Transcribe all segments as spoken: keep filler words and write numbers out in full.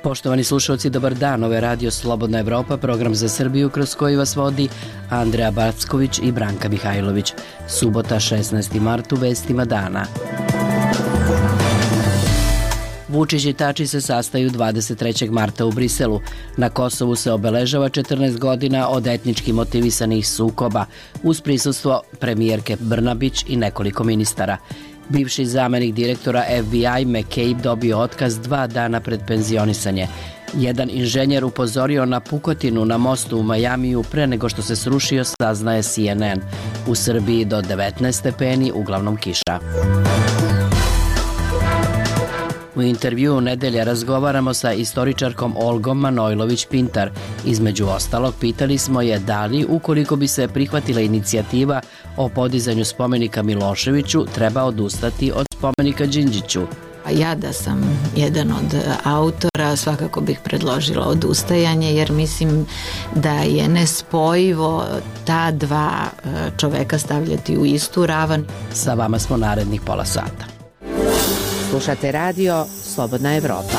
Poštovani slušalci, dobar dan. Ovo je Radio Slobodna Evropa, program za Srbiju kroz koji vas vodi Andreja Backović i Branka Mihajlović. Subota, šesnaesti mart, u vestima dana. Vučić i Tači se sastaju dvadeset trećeg marta u Briselu. Na Kosovu se obeležava četrnaest godina od etnički motivisanih sukoba, uz prisustvo premijerke Brnabić i nekoliko ministara. Bivši zamenik direktora F B I McCabe dobio otkaz dva dana pred penzionisanje. Jedan inženjer upozorio na pukotinu na mostu u Majamiju pre nego što se srušio, saznaje C N N. U Srbiji do devetnaest stepeni, uglavnom kiša. U intervjuu nedelja razgovaramo sa istoričarkom Olgom Manojlović-Pintar. Između ostalog, pitali smo je da li, ukoliko bi se prihvatila inicijativa o podizanju spomenika Miloševiću, treba odustati od spomenika Đinđiću. Ja da sam jedan od autora, svakako bih predložila odustajanje, jer mislim da je nespojivo ta dva čoveka stavljati u istu ravan. Sa vama smo narednih pola sata. Slušate radio Slobodna Evropa.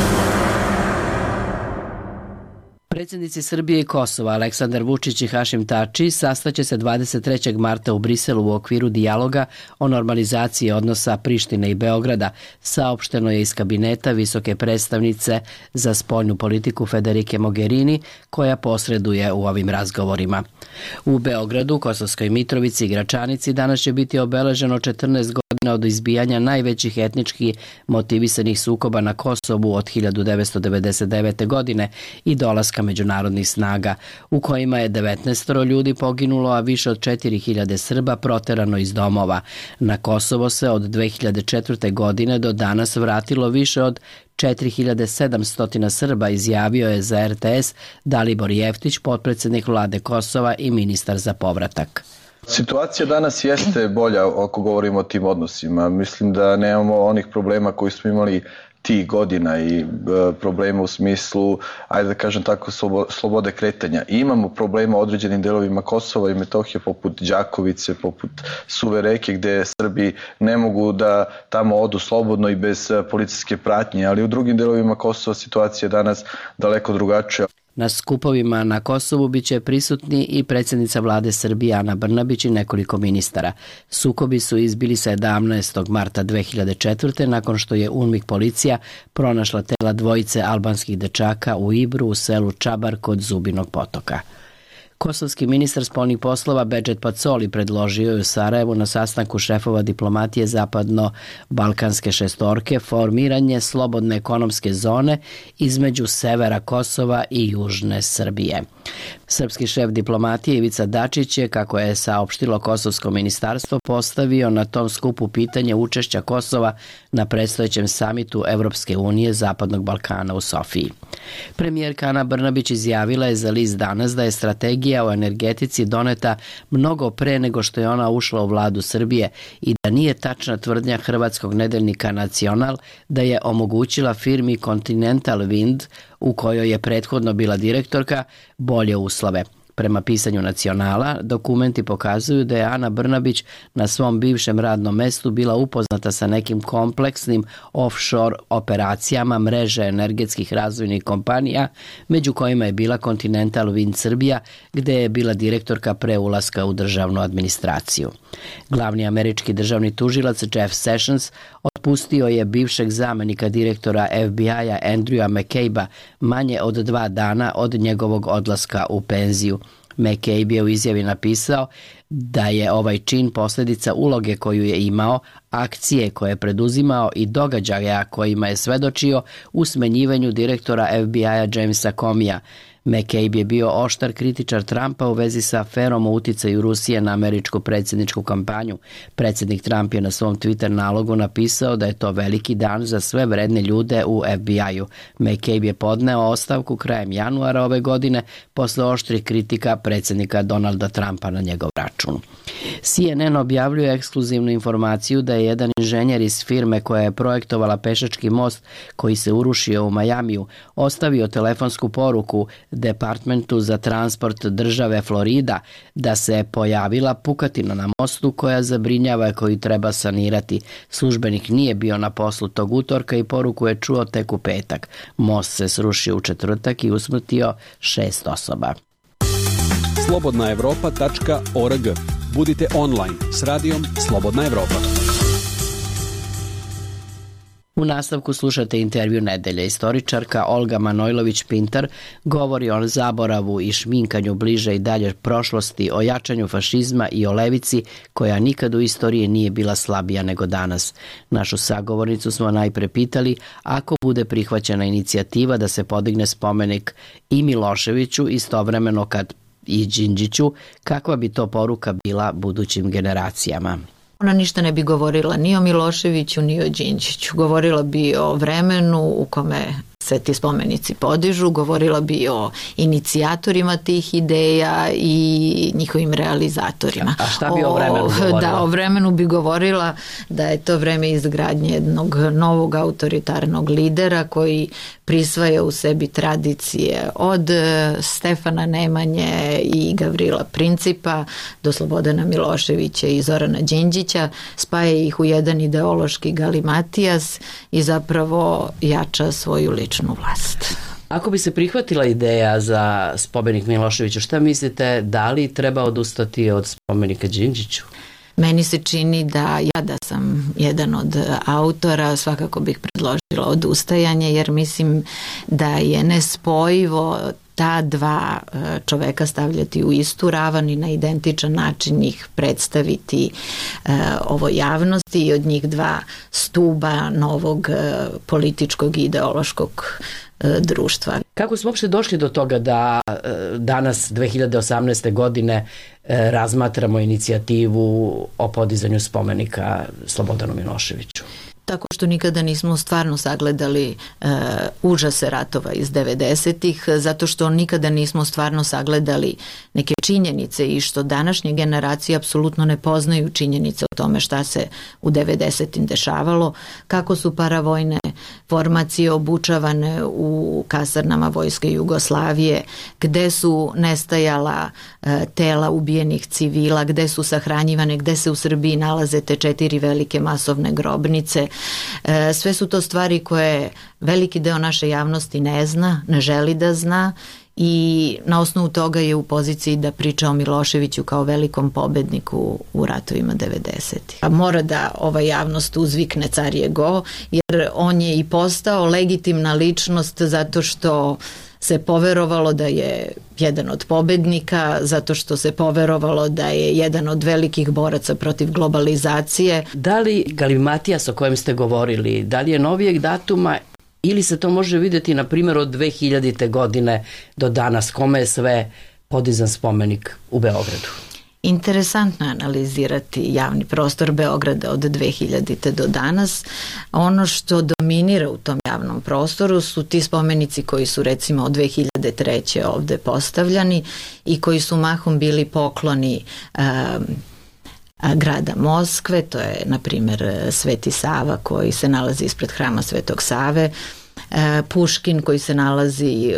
Predsjednici Srbije i Kosova Aleksandar Vučić i Hašim Tači sastaće se dvadeset trećeg marta u Briselu u okviru dijaloga o normalizaciji odnosa Prištine i Beograda, saopšteno je iz kabineta visoke predstavnice za spoljnu politiku Federike Mogherini, koja posreduje u ovim razgovorima. U Beogradu, Kosovskoj Mitrovici i Gračanici danas će biti obeleženo četrnaest godina od izbijanja najvećih etnički motivisanih sukoba na Kosovu od hiljadu devetsto devedeset devete. godine i dolaska međunarodnih snaga, u kojima je devetnaest ljudi poginulo, a više od četiri hiljade Srba proterano iz domova. Na Kosovo se od dve hiljade četvrte. godine do danas vratilo više od četiri hiljade sedamsto Srba, izjavio je za R T S Dalibor Jeftić, potpredsjednik vlade Kosova i ministar za povratak. Situacija danas jeste bolja ako govorimo o tim odnosima. Mislim da nemamo onih problema koji smo imali tih godina i e, problema u smislu, ajde da kažem tako, slobode kretanja. I imamo problema u određenim delovima Kosova i Metohije, poput Đakovice, poput Suve reke, gde Srbi ne mogu da tamo odu slobodno i bez policijske pratnje, ali u drugim delovima Kosova situacija je danas daleko drugačija. Na skupovima na Kosovu biće prisutni i predsjednica vlade Srbije Ana Brnabić i nekoliko ministara. Sukobi su izbili sedamnaestog marta dve hiljade četvrte. nakon što je UNMIK policija pronašla tela dvojice albanskih dečaka u Ibru u selu Čabar kod Zubinog potoka. Kosovski ministar spoljnih poslova Bedžet Pacoli predložio je u Sarajevu na sastanku šefova diplomatije zapadno-balkanske šestorke formiranje slobodne ekonomske zone između severa Kosova i južne Srbije. Srpski šef diplomatije Ivica Dačić je, kako je saopštilo Kosovsko ministarstvo, postavio na tom skupu pitanje učešća Kosova na predstojećem samitu Evropske unije Zapadnog Balkana u Sofiji. Premijerka Ana Brnabić izjavila je za list Danas da je strategija o energetici doneta mnogo pre nego što je ona ušla u vladu Srbije i da nije tačna tvrdnja hrvatskog nedeljnika Nacional da je omogućila firmi Continental Wind, u kojoj je prethodno bila direktorka, bolje uslove. Prema pisanju Nacionala, dokumenti pokazuju da je Ana Brnabić na svom bivšem radnom mestu bila upoznata sa nekim kompleksnim offshore operacijama mreže energetskih razvojnih kompanija, među kojima je bila Continental Wind Srbija, gde je bila direktorka pre ulaska u državnu administraciju. Glavni američki državni tužilac Jeff Sessions otpustio je bivšeg zamenika direktora F B I-a Andrewa McCabe-a manje od dva dana od njegovog odlaska u penziju. McCabe je u izjavi napisao da je ovaj čin posljedica uloge koju je imao, akcije koje je preduzimao i događaja kojima je svedočio u smenjivanju direktora F B I-a Jamesa Comeyja. McCabe je bio oštar kritičar Trumpa u vezi sa aferom o uticaju Rusije na američku predsjedničku kampanju. Predsjednik Trump je na svom Twitter nalogu napisao da je to veliki dan za sve vredne ljude u F B I-u. McCabe je podneo ostavku krajem januara ove godine posle oštrih kritika predsjednika Donalda Trumpa na njegov računu. C N N objavljuje ekskluzivnu informaciju da je jedan inženjer iz firme koja je projektovala pešački most koji se urušio u Majamiju ostavio telefonsku poruku Departmentu za transport države Florida da se pojavila pukatina na mostu koja zabrinjava i koju treba sanirati. Službenik nije bio na poslu tog utorka i poruku je čuo tek u petak. Most se srušio u četvrtak i usmrtio šest osoba. slobodna evropa tačka org. Budite online s radijom Slobodna Evropa. U nastavku slušate intervju nedelje. Istoričarka Olga Manojlović-Pintar govori o zaboravu i šminkanju bliže i dalje prošlosti, o jačanju fašizma i o levici koja nikad u istoriji nije bila slabija nego danas. Našu sagovornicu smo najpre pitali ako bude prihvaćena inicijativa da se podigne spomenik i Miloševiću istovremeno kad i Đinđiću, kakva bi to poruka bila budućim generacijama? Ona ništa ne bi govorila ni o Miloševiću, ni o Đinđiću. Govorila bi o vremenu u kome se ti spomenici podižu, govorila bi o inicijatorima tih ideja i njihovim realizatorima. A šta bi o vremenu govorila? Da, o vremenu bi govorila da je to vreme izgradnje jednog novog autoritarnog lidera koji prisvaja u sebi tradicije od Stefana Nemanje i Gavrila Principa do Slobodana Miloševića i Zorana Đinđića, spaja ih u jedan ideološki galimatijas i zapravo jača svoju ličnu vlast. Ako bi se prihvatila ideja za spomenik Miloševiću, šta mislite, da li treba odustati od spomenika Đinđiću? Meni se čini da ja da sam jedan od autora, svakako bih predložila odustajanje, jer mislim da je nespojivo ta dva čoveka stavljati u istu ravan i na identičan način ih predstaviti e, ovoj javnosti i od njih dva stuba novog e, političkog i ideološkog e, društva. Kako smo uopšte došli do toga da e, danas dve hiljade osamnaeste godine e, razmatramo inicijativu o podizanju spomenika Slobodanu Miloševiću? Tako što nikada nismo stvarno sagledali e, užase ratova iz devedesetih, zato što nikada nismo stvarno sagledali neke činjenice i što današnje generacije apsolutno ne poznaju činjenice o tome šta se u devedesetim dešavalo, kako su paravojne formacije obučavane u kasarnama Vojske Jugoslavije, gde su nestajala e, tela ubijenih civila, gde su sahranjivane, gde se u Srbiji nalaze te četiri velike masovne grobnice. E, sve su to stvari koje veliki deo naše javnosti ne zna, ne želi da zna i na osnovu toga je u poziciji da priča o Miloševiću kao velikom pobedniku u ratovima devedesetih. A mora da ova javnost uzvikne car je go, jer on je i postao legitimna ličnost zato što se poverovalo da je jedan od pobednika, zato što se poverovalo da je jedan od velikih boraca protiv globalizacije. Da li galimatijas o kojem ste govorili, da li je novijeg datuma ili se to može vidjeti na primjer od dve hiljadite godine do danas, kome je sve podizan spomenik u Beogradu? Interesantno je analizirati javni prostor Beograda od dve hiljadite do danas. Ono što dominira u tom javnom prostoru su ti spomenici koji su recimo od dve hiljade treće ovde postavljani i koji su mahom bili pokloni um, grada Moskve, to je na primjer Sveti Sava koji se nalazi ispred hrama Svetog Save, Puškin koji se nalazi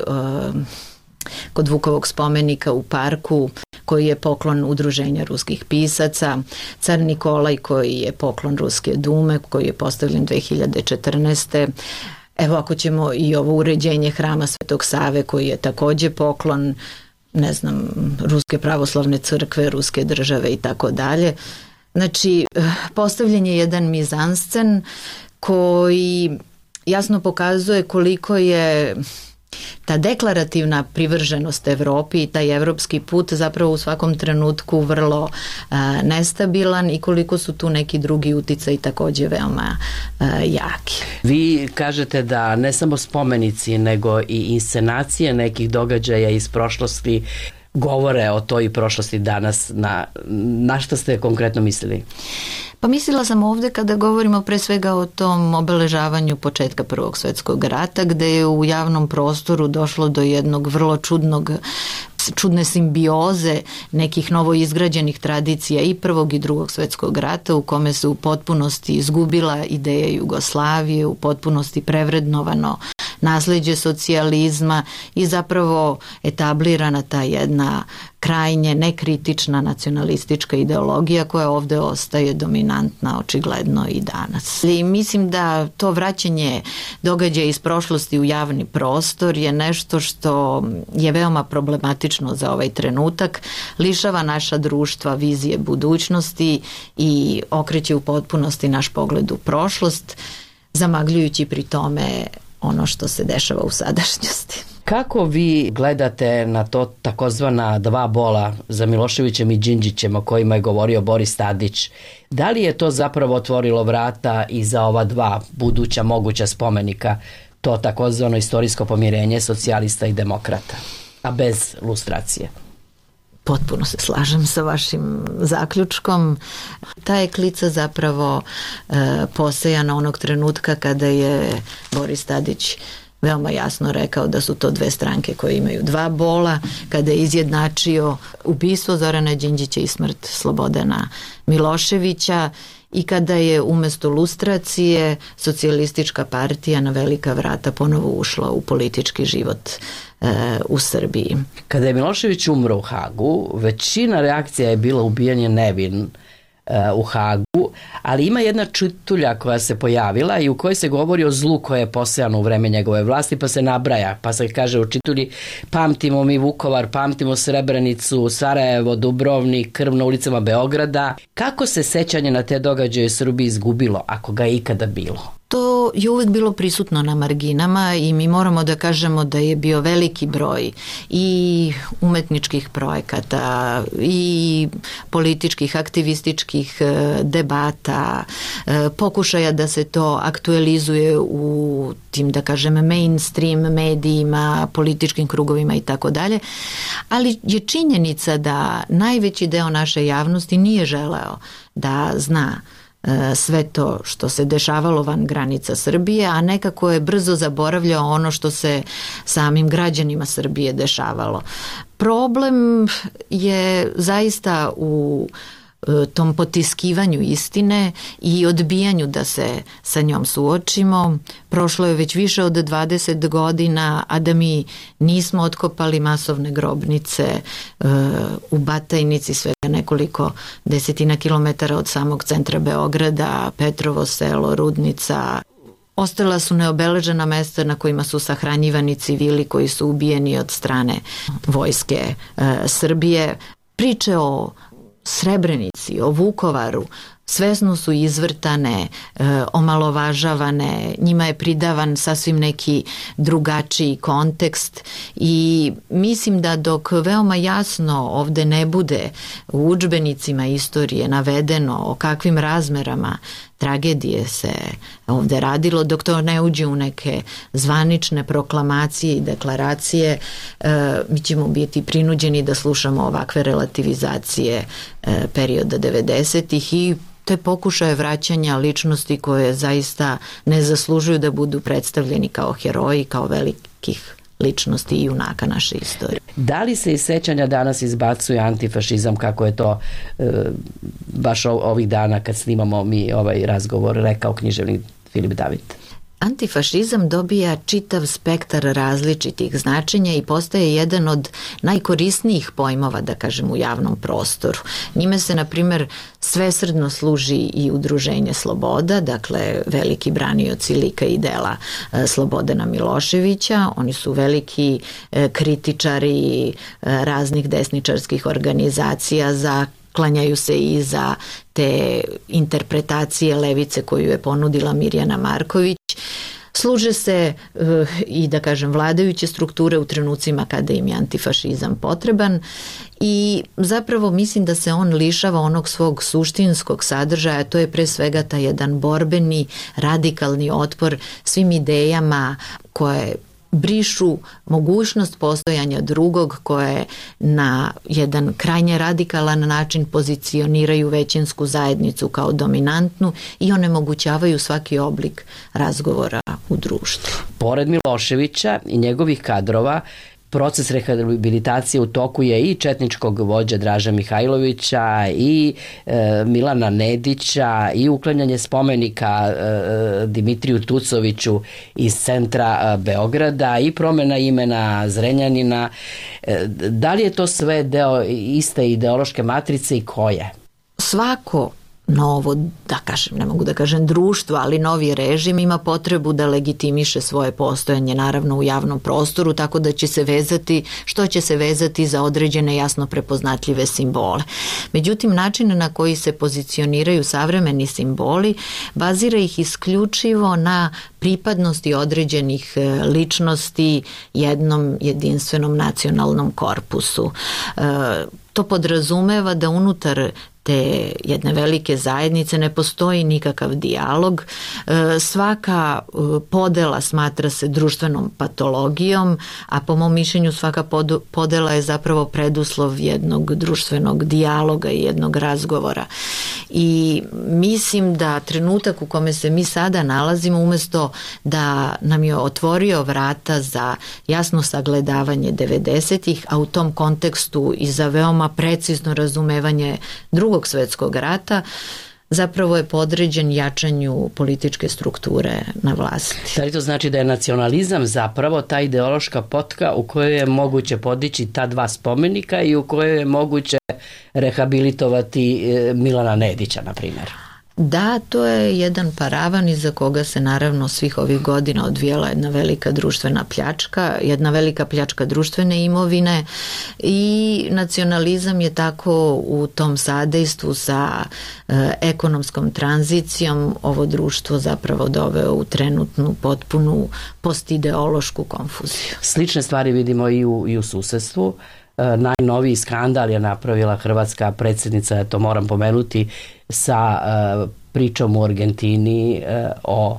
kod Vukovog spomenika u parku, koji je poklon Udruženja ruskih pisaca, car Nikolaj koji je poklon Ruske dume, koji je postavljen dve hiljade četrnaeste. Evo ako ćemo i ovo uređenje hrama Svetog Save koji je takođe poklon, ne znam, Ruske pravoslavne crkve, Ruske države i tako dalje. Znači, postavljen je jedan mizanscen koji jasno pokazuje koliko je ta deklarativna privrženost Evropi i taj evropski put zapravo u svakom trenutku vrlo a, nestabilan i koliko su tu neki drugi uticaji takođe veoma a, jaki. Vi kažete da ne samo spomenici nego i inscenacije nekih događaja iz prošlosti govore o toj prošlosti danas, na, na što ste konkretno mislili? Pa mislila sam ovde kada govorimo pre svega o tom obeležavanju početka Prvog svjetskog rata, gde je u javnom prostoru došlo do jednog vrlo čudnog čudne simbioze nekih novoizgrađenih tradicija i Prvog i Drugog svjetskog rata, u kome se u potpunosti izgubila ideja Jugoslavije, u potpunosti prevrednovano nasleđe socijalizma i zapravo etablirana ta jedna krajnje nekritična nacionalistička ideologija koja ovde ostaje dominantna očigledno i danas. I mislim da to vraćanje događaja iz prošlosti u javni prostor je nešto što je veoma problematično za ovaj trenutak, lišava naša društva vizije budućnosti i okreće u potpunosti naš pogled u prošlost, zamagljujući pri tome ono što se dešava u sadašnjosti. Kako vi gledate na to takozvana dva bola za Miloševićem i Đinđićem o kojima je govorio Boris Tadić? Da li je to zapravo otvorilo vrata i za ova dva buduća moguća spomenika, to takozvano istorijsko pomirenje socijalista i demokrata, a bez lustracije? Potpuno se slažem sa vašim zaključkom. Ta je klica zapravo e, posejana onog trenutka kada je Boris Tadić veoma jasno rekao da su to dve stranke koje imaju dva bola, kada je izjednačio ubistvo Zorana Đinđića i smrt Slobodana Miloševića i kada je umesto lustracije socijalistička partija na velika vrata ponovo ušla u politički život e, u Srbiji. Kada je Milošević umro u Hagu, većina reakcija je bila ubijanje nevin u Hagu, ali ima jedna čutulja koja se pojavila i u kojoj se govori o zlu koje je posejano u vreme njegove vlasti, pa se nabraja, pa se kaže u čitulji: pamtimo mi Vukovar, pamtimo Srebrenicu, Sarajevo, Dubrovnik, krv na ulicama Beograda. Kako se sećanje na te događaje u Srbiji izgubilo, ako ga je ikada bilo? To je uvek bilo prisutno na marginama i mi moramo da kažemo da je bio veliki broj i umetničkih projekata i političkih, aktivističkih debata, pokušaja da se to aktualizuje u tim, da kažem, mainstream medijima, političkim krugovima i tako dalje, ali je činjenica da najveći deo naše javnosti nije želeo da zna sve to što se dešavalo van granica Srbije, a nekako je brzo zaboravljao ono što se samim građanima Srbije dešavalo. Problem je zaista u tom potiskivanju istine i odbijanju da se sa njom suočimo. Prošlo je već više od dvadeset godina, a da mi nismo otkopali masovne grobnice u Batajnici, svega nekoliko desetina kilometara od samog centra Beograda, Petrovo selo, Rudnica. Ostala su neobeležena mesta na kojima su sahranjivani civili koji su ubijeni od strane vojske Srbije. Priče o Srebrenici, o Vukovaru svesno su izvrtane, e, omalovažavane, njima je pridavan sasvim neki drugačiji kontekst i mislim da dok veoma jasno ovde ne bude u udžbenicima istorije navedeno o kakvim razmerama tragedije se ovde radilo, dok to ne uđe u neke zvanične proklamacije i deklaracije, e, mi ćemo biti prinuđeni da slušamo ovakve relativizacije e, perioda devedesetih i te pokušaje vraćanja ličnosti koje zaista ne zaslužuju da budu predstavljeni kao heroji, kao velikih ličnosti i junaka naše istorije. Da li se iz sećanja danas izbacuje antifašizam, kako je to e, baš ovih dana kad snimamo mi ovaj razgovor rekao književnik Filip David? Antifašizam dobija čitav spektar različitih značenja i postaje jedan od najkorisnijih pojmova, da kažem, u javnom prostoru. Njime se, na primjer, svesrdno služi i Udruženje Sloboda, dakle veliki branioci lika i dela Slobodana Miloševića. Oni su veliki kritičari raznih desničarskih organizacija, za klanjaju se i za te interpretacije levice koju je ponudila Mirjana Marković. Služe se uh, i, da kažem, vladajuće strukture u trenucima kada im je antifašizam potreban i zapravo mislim da se on lišava onog svog suštinskog sadržaja, to je pre svega taj jedan borbeni, radikalni otpor svim idejama koje brišu mogućnost postojanja drugog koje na jedan krajnje radikalan način pozicioniraju većinsku zajednicu kao dominantnu i onemogućavaju svaki oblik razgovora u društvu. Pored Miloševića i njegovih kadrova, proces rehabilitacije u toku je i četničkog vođa Draža Mihajlovića i e, Milana Nedića i uklanjanje spomenika e, Dimitriju Tucoviću iz centra e, Beograda i promjena imena Zrenjanina. E, da li je to sve deo iste ideološke matrice i koje? Svako novo, da kažem, ne mogu da kažem društvo, ali novi režim ima potrebu da legitimiše svoje postojanje naravno u javnom prostoru, tako da će se vezati, što će se vezati za određene jasno prepoznatljive simbole. Međutim, način na koji se pozicioniraju savremeni simboli bazira ih isključivo na pripadnosti određenih ličnosti jednom jedinstvenom nacionalnom korpusu. E, to podrazumeva da unutar te jedne velike zajednice ne postoji nikakav dijalog. Svaka podela smatra se društvenom patologijom, a po mom mišljenju svaka podela je zapravo preduslov jednog društvenog dijaloga i jednog razgovora. I mislim da trenutak u kome se mi sada nalazimo, umjesto da nam je otvorio vrata za jasno sagledavanje devedesetih, a u tom kontekstu i za veoma precizno razumevanje drugog svjetskog rata, zapravo je podređen jačanju političke strukture na vlasti. Da li to znači da je nacionalizam zapravo ta ideološka potka u kojoj je moguće podići ta dva spomenika i u kojoj je moguće rehabilitovati Milana Nedića, na primjer? Da, to je jedan paravan iza koga se naravno svih ovih godina odvijela jedna velika društvena pljačka, jedna velika pljačka društvene imovine i nacionalizam je tako u tom sadejstvu sa e, ekonomskom tranzicijom ovo društvo zapravo doveo u trenutnu potpunu postideološku konfuziju. Slične stvari vidimo i u, i u susedstvu. E, najnoviji skandal je napravila hrvatska predsjednica, to moram pomenuti, sa e, pričom u Argentini e, o,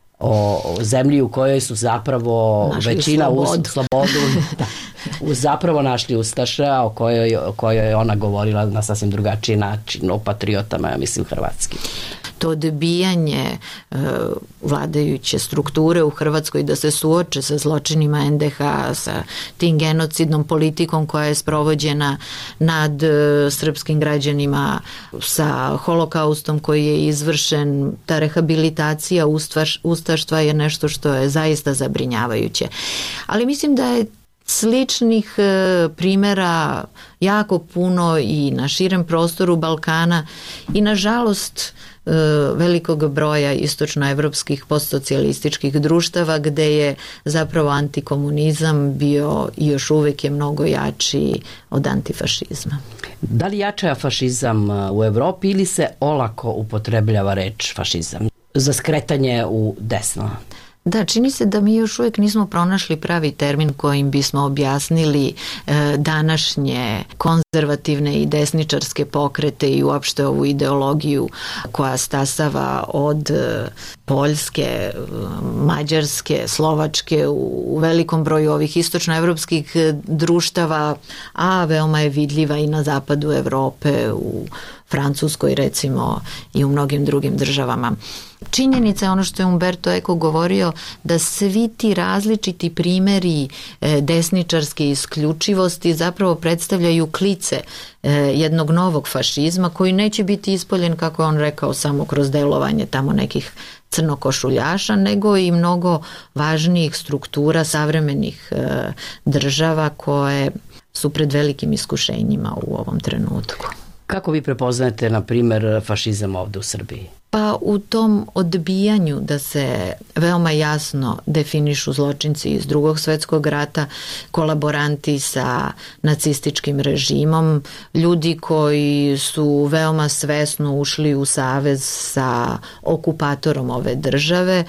o zemlji u kojoj su zapravo našli većina slobodu, us, slobodu da, zapravo našli ustaša, o kojoj, o kojoj je ona govorila na sasvim drugačiji način, o patriotama, ja mislim, hrvatski. To odbijanje e, vladajuće strukture u Hrvatskoj da se suoče sa zločinima en de ha, sa tim genocidnom politikom koja je sprovođena nad e, srpskim građanima, sa holokaustom koji je izvršen, ta rehabilitacija ustaš, ustaštva je nešto što je zaista zabrinjavajuće. Ali mislim da je sličnih e, primjera jako puno i na širem prostoru Balkana i nažalost e, velikog broja istočnoevropskih postsocijalističkih društava gde je zapravo antikomunizam bio i još uvijek je mnogo jači od antifašizma. Da li jača fašizam u Evropi ili se olako upotrebljava reč fašizam za skretanje u desno? Da, čini se da mi još uvijek nismo pronašli pravi termin kojim bismo objasnili e, današnje konzervativne i desničarske pokrete i uopšte ovu ideologiju koja stasava od e, Poljske, Mađarske, Slovačke u, u velikom broju ovih istočnoevropskih društava, a veoma je vidljiva i na zapadu Evrope, u Francuskoj recimo i u mnogim drugim državama. Činjenica je ono što je Umberto Eco govorio, da svi ti različiti primjeri e, desničarske isključivosti zapravo predstavljaju klice e, jednog novog fašizma koji neće biti ispoljen, kako je on rekao, samo kroz delovanje tamo nekih crnokošuljaša, nego i mnogo važnijih struktura savremenih e, država koje su pred velikim iskušenjima u ovom trenutku. Kako vi prepoznajete, na primjer, fašizam ovdje u Srbiji? Pa u tom odbijanju da se veoma jasno definišu zločinci iz Drugog svjetskog rata, kolaboranti sa nacističkim režimom, ljudi koji su veoma svesno ušli u savez sa okupatorom ove države,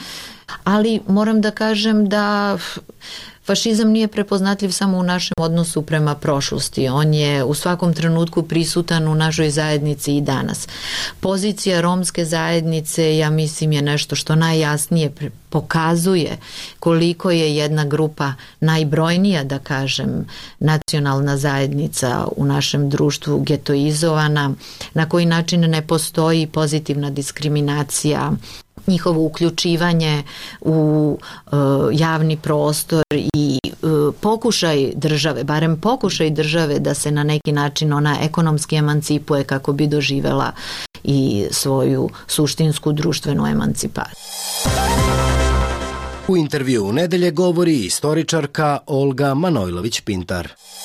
Ali moram da kažem da fašizam nije prepoznatljiv samo u našem odnosu prema prošlosti. On je u svakom trenutku prisutan u našoj zajednici i danas. Pozicija romske zajednice, ja mislim, je nešto što najjasnije pokazuje koliko je jedna grupa najbrojnija, da kažem, nacionalna zajednica u našem društvu getoizovana, na koji način ne postoji pozitivna diskriminacija, njihovo uključivanje u uh, javni prostor i uh, pokušaj države, barem pokušaj države da se na neki način ona ekonomski emancipuje kako bi doživela i svoju suštinsku društvenu emancipaciju. U intervju u nedelje govori istoričarka Olga Manojlović-Pintar.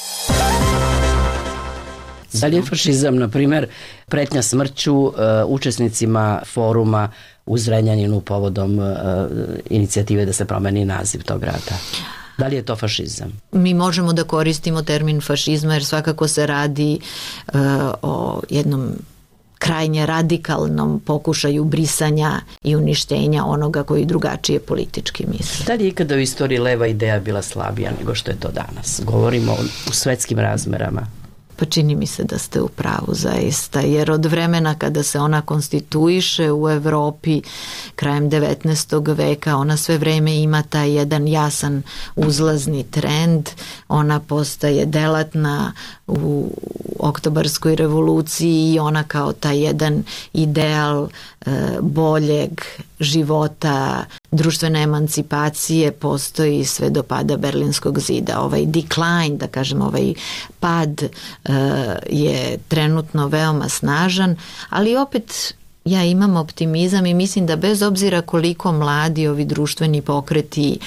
Da li je fašizam, na primjer, pretnja smrću uh, učesnicima foruma u Zrenjaninu povodom uh, inicijative da se promeni naziv tog rata? Da li je to fašizam? Mi možemo da koristimo termin fašizma jer svakako se radi uh, o jednom krajnje radikalnom pokušaju brisanja i uništenja onoga koji drugačije politički misle. Da li je ikada u istoriji leva ideja bila slabija nego što je to danas? Govorimo u svetskim razmerama. Pa čini mi se da ste u pravu zaista, jer od vremena kada se ona konstituiše u Evropi krajem devetnaestog veka, ona sve vreme ima taj jedan jasan uzlazni trend, ona postaje delatna u oktobarskoj revoluciji i ona kao taj jedan ideal e, boljeg života, društvene emancipacije postoji sve do pada Berlinskog zida. Ovaj decline, da kažem, ovaj pad e, je trenutno veoma snažan, ali opet ja imam optimizam i mislim da bez obzira koliko mladi ovi društveni pokreti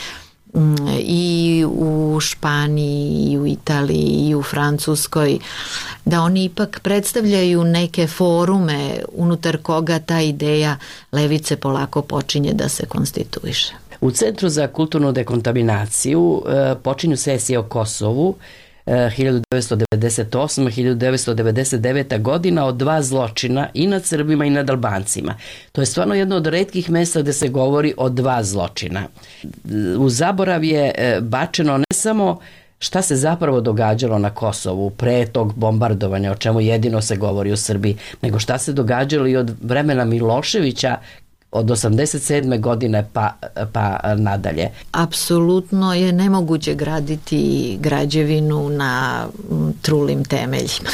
i u Španiji, i u Italiji, i u Francuskoj, da oni ipak predstavljaju neke forume unutar koga ta ideja levice polako počinje da se konstituiše. U Centru za kulturnu dekontaminaciju počinju sesije o Kosovu hiljadu devetsto devedeset osme. hiljadu devetsto devedeset devete. godina od dva zločina i nad Srbima i nad Albancima. To je stvarno jedno od retkih mesta gde se govori o dva zločina. U zaborav je bačeno ne samo šta se zapravo događalo na Kosovu pre tog bombardovanja, o čemu jedino se govori u Srbiji, nego šta se događalo i od vremena Miloševića od osamdeset sedme godine pa, pa nadalje. Apsolutno je nemoguće graditi građevinu na trulim temeljima.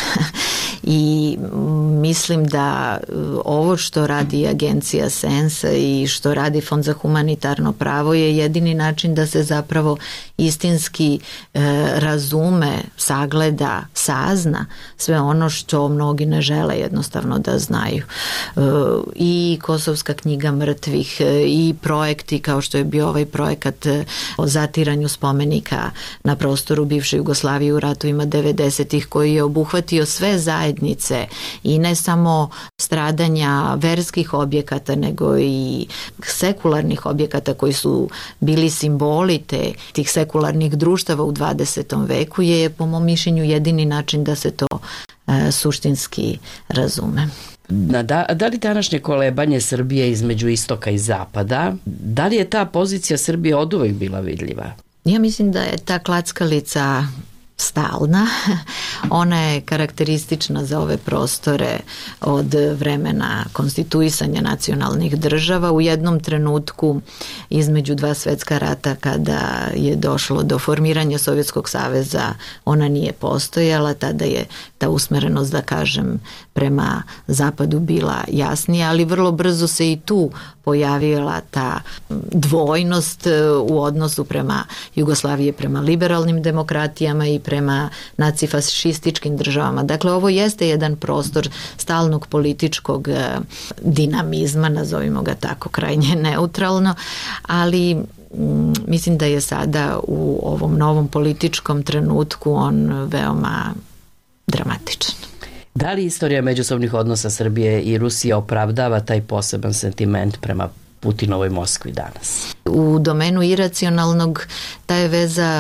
I mislim da ovo što radi agencija Sensa i što radi Fond za humanitarno pravo je jedini način da se zapravo istinski e, razume, sagleda, sazna sve ono što mnogi ne žele jednostavno da znaju. E, I Kosovska knjiga mrtvih e, i projekti kao što je bio ovaj projekat o zatiranju spomenika na prostoru bivše Jugoslavije u ratovima devedesetih koji je obuhvatio sve zajednice i ne samo stradanja verskih objekata nego i sekularnih objekata koji su bili simboli te, tih sekularnih društava u dvadesetom veku je po mom mišljenju jedini način da se to e, suštinski razume. Da, da li današnje kolebanje Srbije između istoka i zapada, da li je ta pozicija Srbije oduvek bila vidljiva? Ja mislim da je ta klackalica stalna. Ona je karakteristična za ove prostore od vremena konstituisanja nacionalnih država. U jednom trenutku između dva svetska rata kada je došlo do formiranja Sovjetskog saveza ona nije postojala, tada je ta usmerenost, da kažem, prema zapadu bila jasnija, ali vrlo brzo se i tu pojavila ta dvojnost u odnosu prema Jugoslavije, prema liberalnim demokratijama i prema nacifašističkim državama. Dakle, ovo jeste jedan prostor stalnog političkog dinamizma, nazovimo ga tako krajnje neutralno, ali mislim da je sada u ovom novom političkom trenutku on veoma dramatičan. Da li istorija međusobnih odnosa Srbije i Rusije opravdava taj poseban sentiment prema Putinovoj Moskvi danas? U domenu iracionalnog ta je veza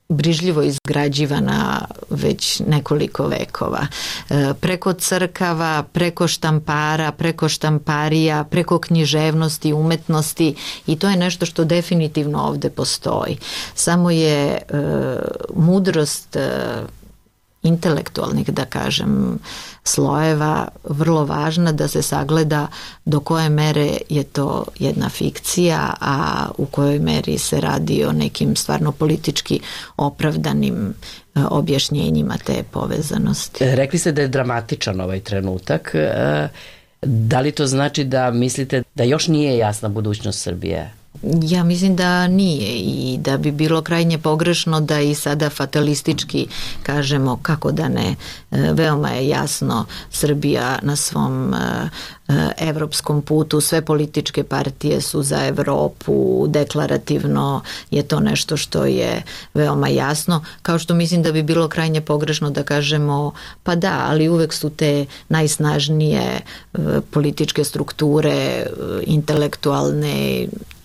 brižljivo izgrađivana već nekoliko vekova. Preko crkava, preko štampara, preko štamparija, preko književnosti, umetnosti i to je nešto što definitivno ovde postoji. Samo je e, mudrost e, intelektualnih, da kažem, slojeva vrlo važna da se sagleda do koje mere je to jedna fikcija, a u kojoj meri se radi o nekim stvarno politički opravdanim objašnjenjima te povezanosti. Rekli ste da je dramatičan ovaj trenutak. Da li to znači da mislite da još nije jasna budućnost Srbije? Ja mislim da nije i da bi bilo krajnje pogrešno da i sada fatalistički kažemo kako da ne. Veoma je jasno Srbija na svom evropskom putu, sve političke partije su za Evropu, deklarativno je to nešto što je veoma jasno, kao što mislim da bi bilo krajnje pogrešno da kažemo pa da, ali uvek su te najsnažnije političke strukture, intelektualne,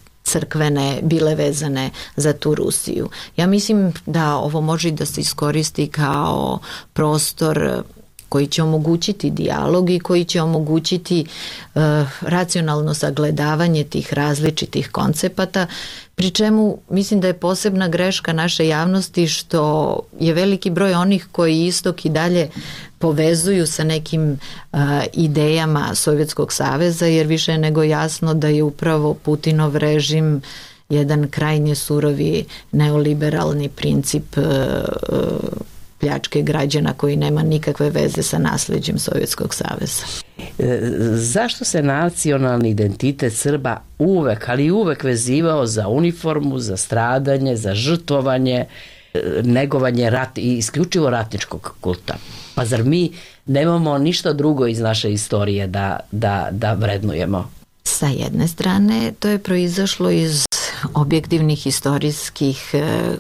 crkvene bile vezane za tu Rusiju. Ja mislim da ovo može da se iskoristi kao prostor koji će omogućiti dijalog i koji će omogućiti uh, racionalno sagledavanje tih različitih koncepata, pri čemu mislim da je posebna greška naše javnosti što je veliki broj onih koji istok i dalje povezuju sa nekim uh, idejama Sovjetskog saveza, jer više je nego jasno da je upravo Putinov režim jedan krajnje surovi neoliberalni princip uh, uh, pljačke građana koji nema nikakve veze sa nasleđem Sovjetskog saveza. E, zašto se nacionalni identitet Srba uvek, ali uvek vezivao za uniformu, za stradanje, za žrtvovanje, negovanje rat, i isključivo ratničkog kulta? Pa zar mi nemamo ništa drugo iz naše istorije da, da, da vrednujemo? Sa jedne strane, to je proizašlo iz objektivnih istorijskih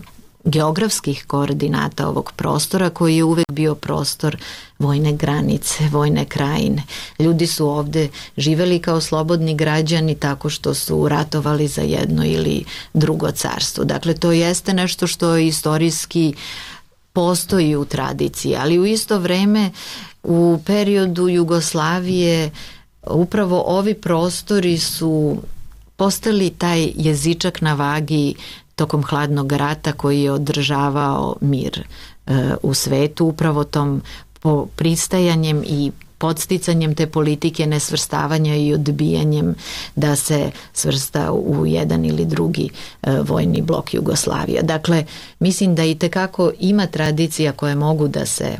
geografskih koordinata ovog prostora koji je uvek bio prostor vojne granice, vojne krajine. Ljudi su ovde živeli kao slobodni građani tako što su ratovali za jedno ili drugo carstvo. Dakle, to jeste nešto što istorijski postoji u tradiciji, ali u isto vreme u periodu Jugoslavije upravo ovi prostori su postali taj jezičak na vagi tokom hladnog rata koji je održavao mir e, u svetu, upravo tom po pristajanjem i podsticanjem te politike nesvrstavanja i odbijanjem da se svrsta u jedan ili drugi e, vojni blok Jugoslavija. Dakle, mislim da i tekako ima tradicija koje mogu da se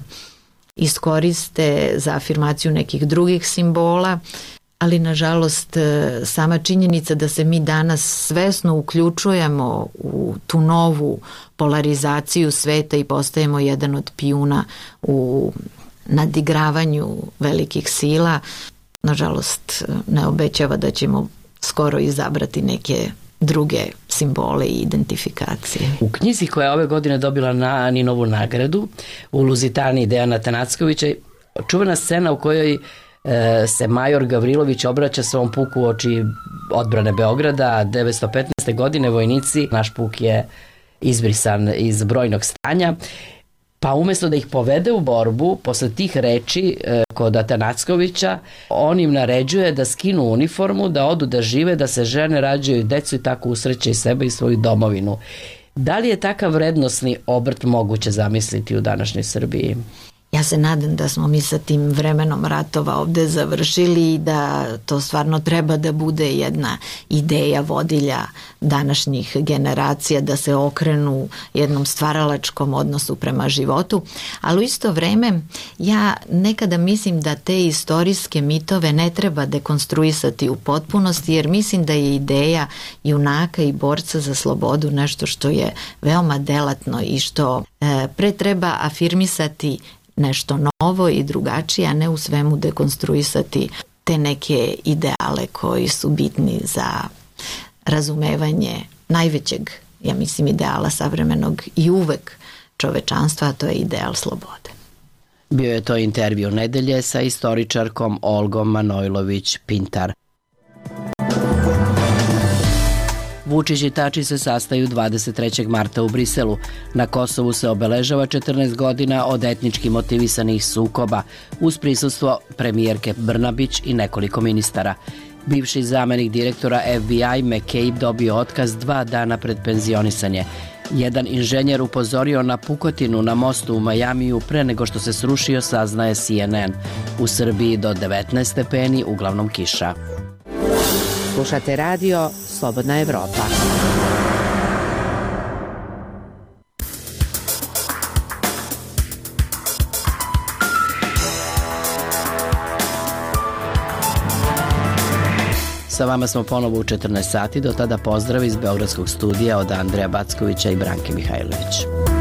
iskoriste za afirmaciju nekih drugih simbola, ali nažalost sama činjenica da se mi danas svesno uključujemo u tu novu polarizaciju sveta i postajemo jedan od pijuna u nadigravanju velikih sila, nažalost ne obećava da ćemo skoro izabrati neke druge simbole i identifikacije. U knjizi koja je ove godine dobila na Ninovu nagradu u Luzitaniji Dejana Tanackovića, čuvena scena u kojoj se major Gavrilović obraća svom puku uoči odbrane Beograda devetsto petnaeste. godine. Vojnici, naš puk je izbrisan iz brojnog stanja, pa umesto da ih povede u borbu, posle tih reči kod Atanackovića, on im naređuje da skinu uniformu, da odu da žive, da se žene, rađaju decu i tako usreće i sebe i svoju domovinu. Da li je takav vrednosni obrt moguće zamisliti u današnjoj Srbiji? Ja se nadam da smo mi sa tim vremenom ratova ovde završili i da to stvarno treba da bude jedna ideja vodilja današnjih generacija, da se okrenu jednom stvaralačkom odnosu prema životu, ali u isto vreme ja nekada mislim da te istorijske mitove ne treba dekonstruisati u potpunosti, jer mislim da je ideja junaka i borca za slobodu nešto što je veoma delatno i što e, pre treba afirmisati nešto novo i drugačije, a ne u svemu dekonstruisati te neke ideale koji su bitni za razumevanje najvećeg, ja mislim, ideala savremenog i uvek čovečanstva, a to je ideal slobode. Bio je to intervju nedelje sa istoričarkom Olgom Manojlović-Pintar. Vučić i Tači se sastaju dvadeset trećeg marta u Briselu. Na Kosovu se obeležava četrnaest godina od etnički motivisanih sukoba uz prisustvo premijerke Brnabić i nekoliko ministara. Bivši zamenik direktora F B I McCabe dobio otkaz dva dana pred penzionisanje. Jedan inženjer upozorio na pukotinu na mostu u Majamiju pre nego što se srušio, saznaje C N N. U Srbiji do devetnaest stepeni, uglavnom kiša. Slušate radio Slobodna Evropa. Sa vama smo ponovo u četrnaest sati, do tada pozdrav iz Beogradskog studija od Andreja Backovića i Branke Mihajlović.